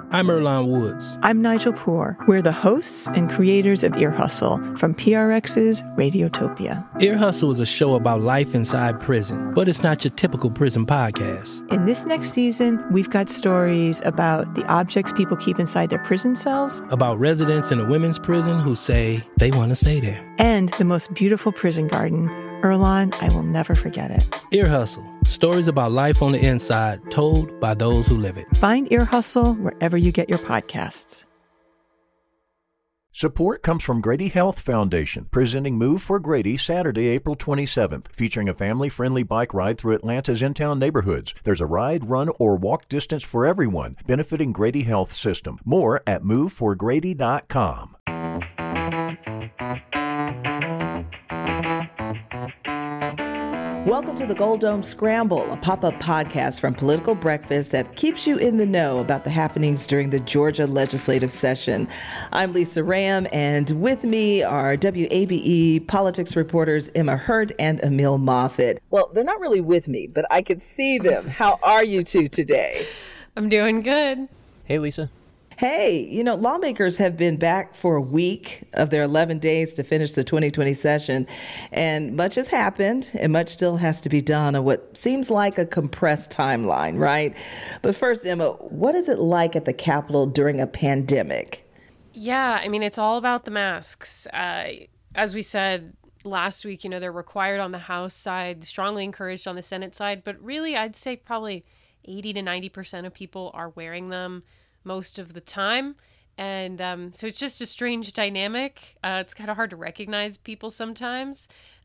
I'm Earlonne Woods. I'm Nigel Poor. We're the hosts and creators of Ear Hustle from PRX's Radiotopia. Ear Hustle is a show about life inside prison, but it's not your typical prison podcast. In this next season, we've got stories about the objects people keep inside their prison cells, about residents in a women's prison who say they want to stay there, and the most beautiful prison garden. Earlonne, I will never forget it. Ear Hustle. Stories about life on the inside, told by those who live it. Find Ear Hustle wherever you get your podcasts. Support comes from Grady Health Foundation, presenting Move for Grady Saturday, April 27th, featuring a family-friendly bike ride through Atlanta's in-town neighborhoods. There's a ride, run, or walk distance for everyone, benefiting Grady Health System. More at moveforgrady.com. Welcome to the Gold Dome Scramble, a pop-up podcast from Political Breakfast that keeps you in the know about the happenings during the Georgia legislative session. I'm Lisa Ram, and with me are WABE politics reporters Emma Hurt and Emil Moffitt. Well, they're not really with me, but I could see them. How are you two today? I'm doing good. Hey, Lisa. Hey, lawmakers have been back for a week of their 11 days to finish the 2020 session, and much has happened, and much still has to be done on what seems like a compressed timeline, right? But first, Emma, what is it like at the Capitol during a pandemic? Yeah, it's all about the masks. As we said last week, they're required on the House side, strongly encouraged on the Senate side, but really, I'd say probably 80 to 90% of people are wearing them most of the time. And so it's just a strange dynamic. It's kind of hard to recognize people sometimes.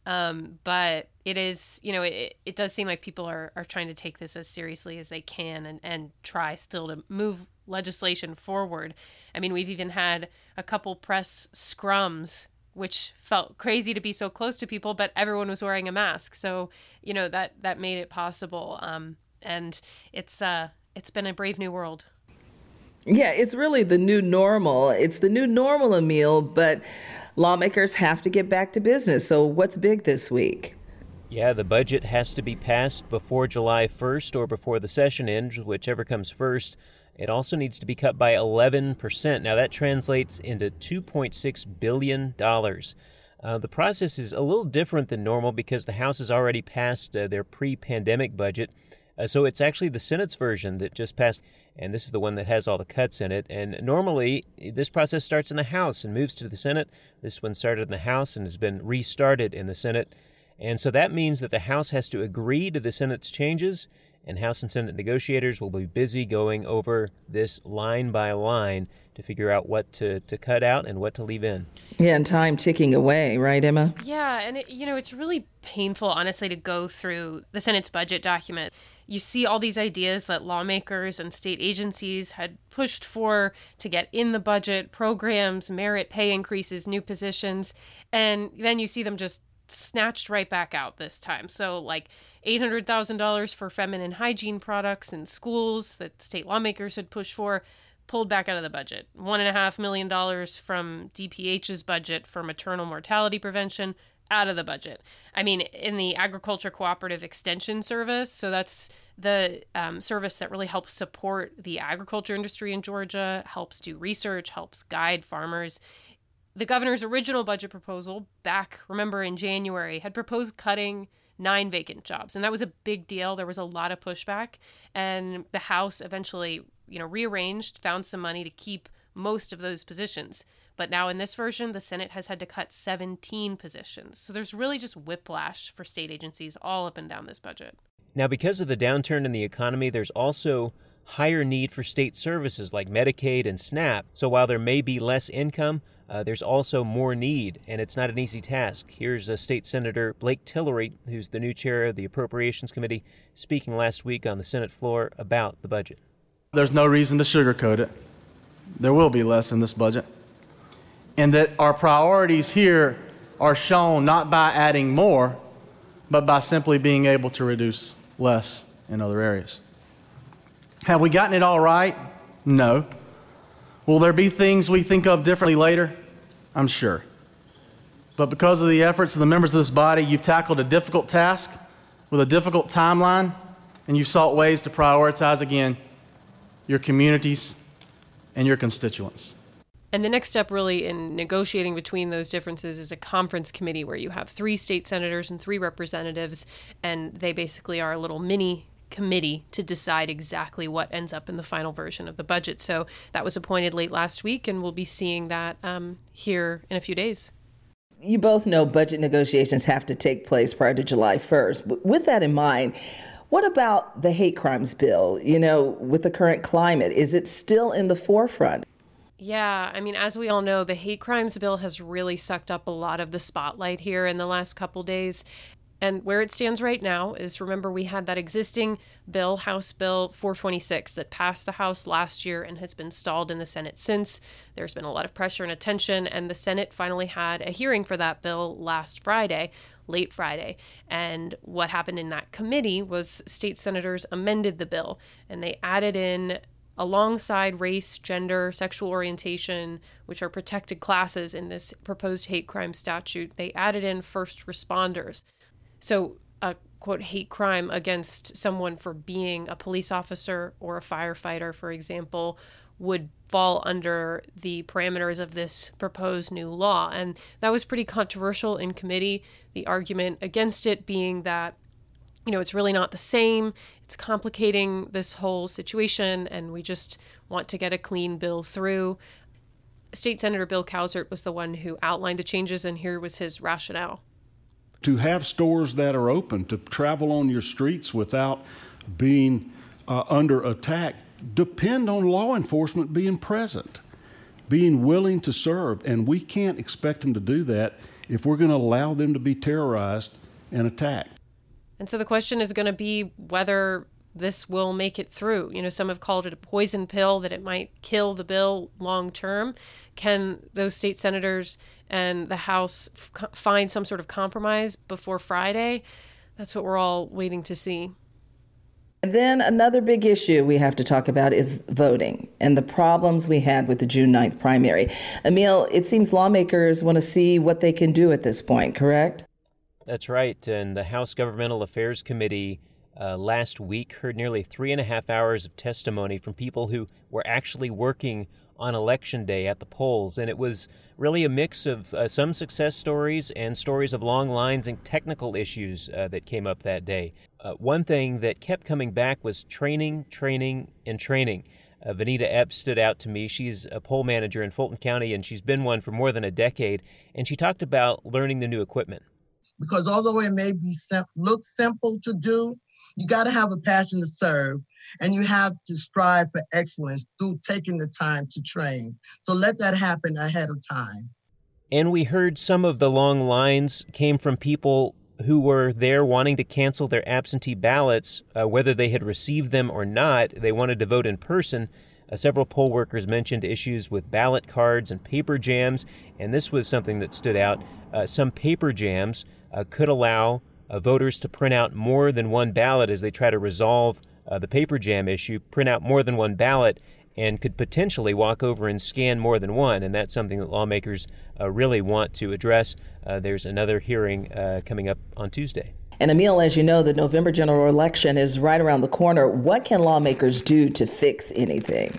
But it is, it does seem like people are trying to take this as seriously as they can and try still to move legislation forward. We've even had a couple press scrums, which felt crazy to be so close to people, but everyone was wearing a mask. So, that made it possible. And it's been a brave new world. Yeah, it's really the new normal. It's the new normal, Emil, but lawmakers have to get back to business. So what's big this week? Yeah, the budget has to be passed before July 1st or before the session ends, whichever comes first. It also needs to be cut by 11%. Now, that translates into $2.6 billion. The process is a little different than normal because the House has already passed their pre-pandemic budget. So it's actually the Senate's version that just passed, and this is the one that has all the cuts in it. And normally, this process starts in the House and moves to the Senate. This one started in the House and has been restarted in the Senate. And so that means that the House has to agree to the Senate's changes, and House and Senate negotiators will be busy going over this line by line to figure out what to cut out and what to leave in. Yeah, and time ticking away, right, Emma? Yeah, and it's really painful, honestly, to go through the Senate's budget document. You see all these ideas that lawmakers and state agencies had pushed for to get in the budget, programs, merit pay increases, new positions, and then you see them just snatched right back out this time. So like $800,000 for feminine hygiene products in schools that state lawmakers had pushed for, pulled back out of the budget. $1.5 million from DPH's budget for maternal mortality prevention, out of the budget. In the Agriculture Cooperative Extension Service, so that's the service that really helps support the agriculture industry in Georgia, helps do research, helps guide farmers. The governor's original budget proposal back, remember in January, had proposed cutting 9 vacant jobs. And that was a big deal. There was a lot of pushback. And the House eventually, rearranged, found some money to keep most of those positions. But now in this version, the Senate has had to cut 17 positions. So there's really just whiplash for state agencies all up and down this budget. Now, because of the downturn in the economy, there's also higher need for state services like Medicaid and SNAP. So while there may be less income, there's also more need, and it's not an easy task. Here's State Senator Blake Tillery, who's the new chair of the Appropriations Committee, speaking last week on the Senate floor about the budget. There's no reason to sugarcoat it. There will be less in this budget. And that our priorities here are shown not by adding more, but by simply being able to reduce less in other areas. Have we gotten it all right? No. Will there be things we think of differently later? I'm sure. But because of the efforts of the members of this body, you've tackled a difficult task with a difficult timeline, and you've sought ways to prioritize, again, your communities and your constituents. And the next step really in negotiating between those differences is a conference committee where you have 3 state senators and 3 representatives, and they basically are a little mini committee to decide exactly what ends up in the final version of the budget. So that was appointed late last week, and we'll be seeing that here in a few days. You both know budget negotiations have to take place prior to July 1st. But with that in mind, what about the hate crimes bill? You know, with the current climate, is it still in the forefront? Yeah, I mean, as we all know, the hate crimes bill has really sucked up a lot of the spotlight here in the last couple days. And where it stands right now is, remember, we had that existing bill, House Bill 426, that passed the House last year and has been stalled in the Senate since. There's been a lot of pressure and attention, and the Senate finally had a hearing for that bill last Friday, late Friday. And what happened in that committee was state senators amended the bill, and they added in, alongside race, gender, sexual orientation, which are protected classes in this proposed hate crime statute, they added in first responders. So a, quote, hate crime against someone for being a police officer or a firefighter, for example, would fall under the parameters of this proposed new law. And that was pretty controversial in committee. The argument against it being that, you know, it's really not the same. It's complicating this whole situation, and we just want to get a clean bill through. State Senator Bill Cowsert was the one who outlined the changes, and here was his rationale. To have stores that are open, to travel on your streets without being under attack, depend on law enforcement being present, being willing to serve. And we can't expect them to do that if we're going to allow them to be terrorized and attacked. And so the question is going to be whether this will make it through. You know, some have called it a poison pill, that it might kill the bill long term. Can those state senators and the House find some sort of compromise before Friday? That's what we're all waiting to see. And then another big issue we have to talk about is voting and the problems we had with the June 9th primary. Emil, it seems lawmakers want to see what they can do at this point, correct? That's right. And the House Governmental Affairs Committee last week heard nearly 3.5 hours of testimony from people who were actually working on Election Day at the polls. And it was really a mix of some success stories and stories of long lines and technical issues that came up that day. One thing that kept coming back was training, and training. Vanita Epps stood out to me. She's a poll manager in Fulton County, and she's been one for more than a decade. And she talked about learning the new equipment. Because although it may be look simple to do, you got to have a passion to serve, and you have to strive for excellence through taking the time to train. So let that happen ahead of time. And we heard some of the long lines came from people who were there wanting to cancel their absentee ballots, whether they had received them or not. They wanted to vote in person. Several poll workers mentioned issues with ballot cards and paper jams, and this was something that stood out. Some paper jams could allow voters to print out more than one ballot as they try to resolve the paper jam issue, print out more than one ballot, and could potentially walk over and scan more than one. And that's something that lawmakers really want to address. There's another hearing coming up on Tuesday. And Emil, as you know, the November general election is right around the corner. What can lawmakers do to fix anything?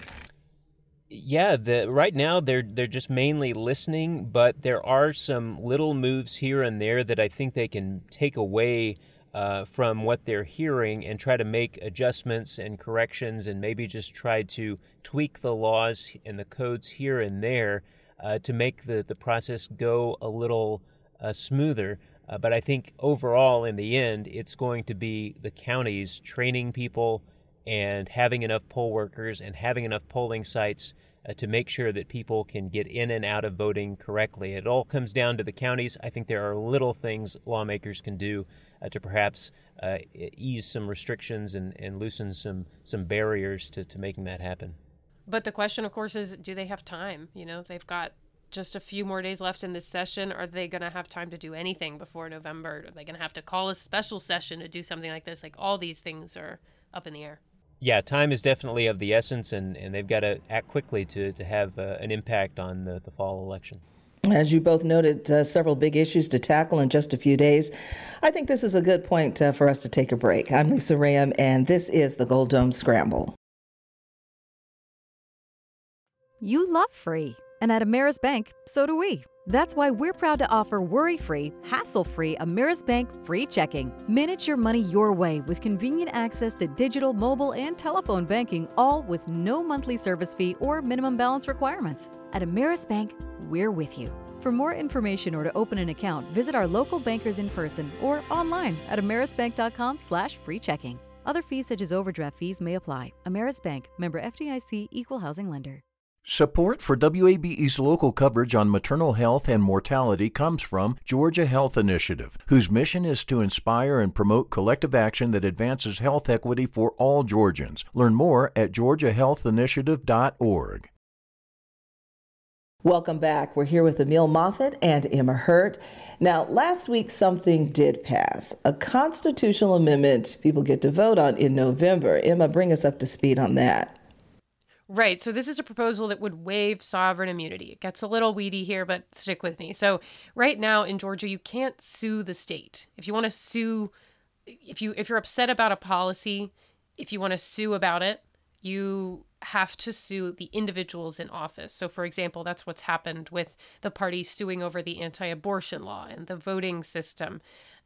Yeah, right now they're just mainly listening, but there are some little moves here and there that I think they can take away from what they're hearing and try to make adjustments and corrections, and maybe just try to tweak the laws and the codes here and there to make the process go a little smoother. But I think overall, in the end, it's going to be the counties training people and having enough poll workers and having enough polling sites to make sure that people can get in and out of voting correctly. It all comes down to the counties. I think there are little things lawmakers can do to perhaps ease some restrictions and loosen some barriers to making that happen. But the question, of course, is, do they have time? You know, they've got just a few more days left in this session. Are they going to have time to do anything before November? Are they going to have to call a special session to do something like this? Like, all these things are up in the air. Yeah, time is definitely of the essence, and they've got to act quickly to have an impact on the fall election. As you both noted, several big issues to tackle in just a few days. I think this is a good point for us to take a break. I'm Lisa Ram, and this is the Gold Dome Scramble. You love free. And at Ameris Bank, so do we. That's why we're proud to offer worry-free, hassle-free Ameris Bank free checking. Manage your money your way with convenient access to digital, mobile, and telephone banking, all with no monthly service fee or minimum balance requirements. At Ameris Bank, we're with you. For more information or to open an account, visit our local bankers in person or online at amerisbank.com/free checking. Other fees such as overdraft fees may apply. Ameris Bank, member FDIC, equal housing lender. Support for WABE's local coverage on maternal health and mortality comes from Georgia Health Initiative, whose mission is to inspire and promote collective action that advances health equity for all Georgians. Learn more at georgiahealthinitiative.org. Welcome back. We're here with Emil Moffitt and Emma Hurt. Now, last week something did pass, a constitutional amendment people get to vote on in November. Emma, bring us up to speed on that. Right. So this is a proposal that would waive sovereign immunity. It gets a little weedy here, but stick with me. So right now in Georgia, you can't sue the state. If you want to sue, if you're upset about a policy, if you want to sue about it, you have to sue the individuals in office. So, for example, that's what's happened with the party suing over the anti-abortion law and the voting system.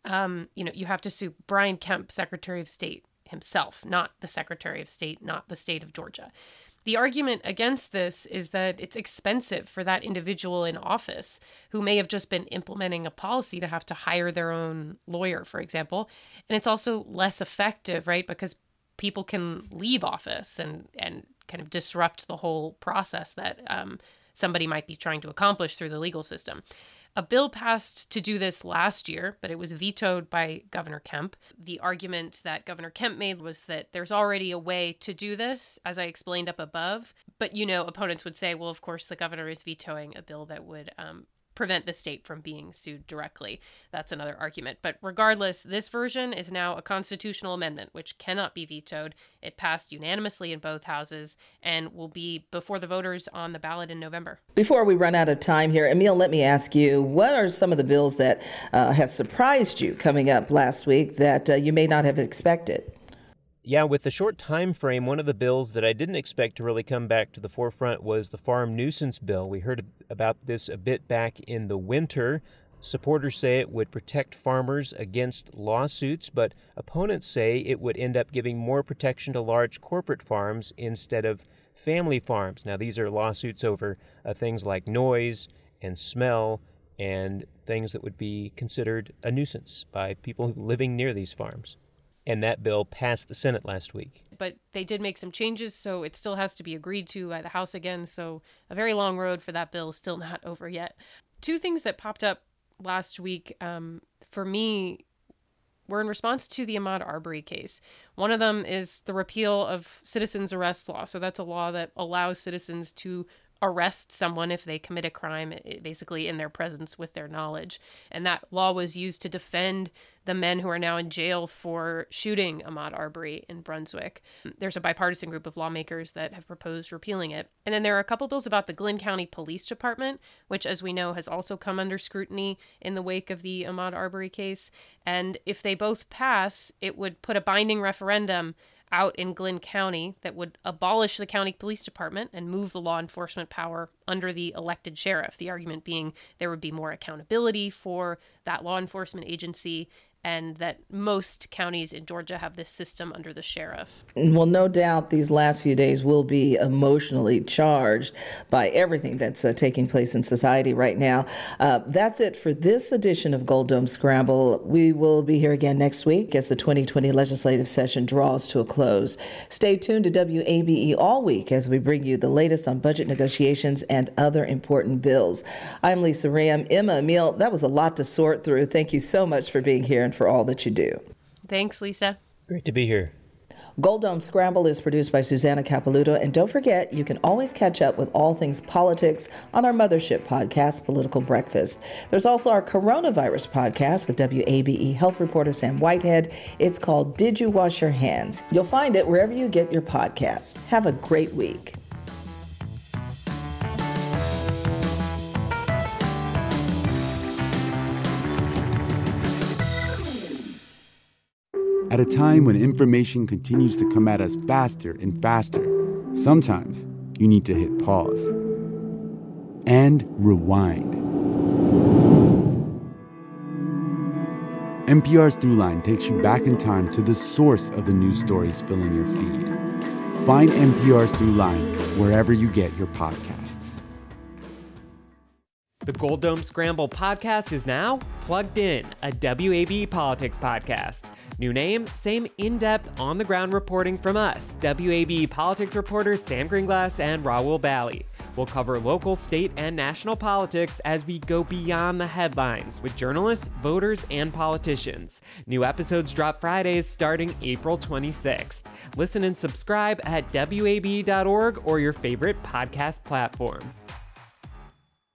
You have to sue Brian Kemp, Secretary of State himself, not the Secretary of State, not the state of Georgia. The argument against this is that it's expensive for that individual in office who may have just been implementing a policy to have to hire their own lawyer, for example. And it's also less effective, right? Because people can leave office and kind of disrupt the whole process that somebody might be trying to accomplish through the legal system. A bill passed to do this last year, but it was vetoed by Governor Kemp. The argument that Governor Kemp made was that there's already a way to do this, as I explained up above. But, opponents would say, well, of course, the governor is vetoing a bill that would prevent the state from being sued directly. That's another argument. But regardless, this version is now a constitutional amendment, which cannot be vetoed. It passed unanimously in both houses and will be before the voters on the ballot in November. Before we run out of time here, Emil, let me ask you, what are some of the bills that have surprised you coming up last week that you may not have expected? Yeah, with the short time frame, one of the bills that I didn't expect to really come back to the forefront was the farm nuisance bill. We heard about this a bit back in the winter. Supporters say it would protect farmers against lawsuits, but opponents say it would end up giving more protection to large corporate farms instead of family farms. Now, these are lawsuits over things like noise and smell and things that would be considered a nuisance by people living near these farms. And that bill passed the Senate last week. But they did make some changes, so it still has to be agreed to by the House again. So a very long road for that bill, still not over yet. Two things that popped up last week for me were in response to the Ahmaud Arbery case. One of them is the repeal of citizens' arrest law. So that's a law that allows citizens to arrest someone if they commit a crime, basically in their presence with their knowledge. And that law was used to defend the men who are now in jail for shooting Ahmaud Arbery in Brunswick. There's a bipartisan group of lawmakers that have proposed repealing it. And then there are a couple bills about the Glynn County Police Department, which, as we know, has also come under scrutiny in the wake of the Ahmaud Arbery case. And if they both pass, it would put a binding referendum out in Glynn County that would abolish the county police department and move the law enforcement power under the elected sheriff. The argument being there would be more accountability for that law enforcement agency and that most counties in Georgia have this system under the sheriff. Well, no doubt these last few days will be emotionally charged by everything that's taking place in society right now. That's it for this edition of Gold Dome Scramble. We will be here again next week as the 2020 legislative session draws to a close. Stay tuned to WABE all week as we bring you the latest on budget negotiations and other important bills. I'm Lisa Ram. Emma, Emil, that was a lot to sort through. Thank you so much for being here and for all that you do. Thanks, Lisa. Great to be here. Gold Dome Scramble is produced by Susanna Capelouto, and don't forget, you can always catch up with all things politics on our mothership podcast, Political Breakfast. There's also our coronavirus podcast with WABE health reporter Sam Whitehead. It's called Did You Wash Your Hands? You'll find it wherever you get your podcasts. Have a great week. At a time when information continues to come at us faster and faster, sometimes you need to hit pause and rewind. NPR's Throughline takes you back in time to the source of the news stories filling your feed. Find NPR's Throughline wherever you get your podcasts. The Gold Dome Scramble podcast is now Plugged In, a WAB politics podcast. New name, same in-depth, on-the-ground reporting from us, WAB politics reporters Sam Greenglass and Raul Bally. We'll cover local, state, and national politics as we go beyond the headlines with journalists, voters, and politicians. New episodes drop Fridays starting April 26th. Listen and subscribe at WAB.org or your favorite podcast platform.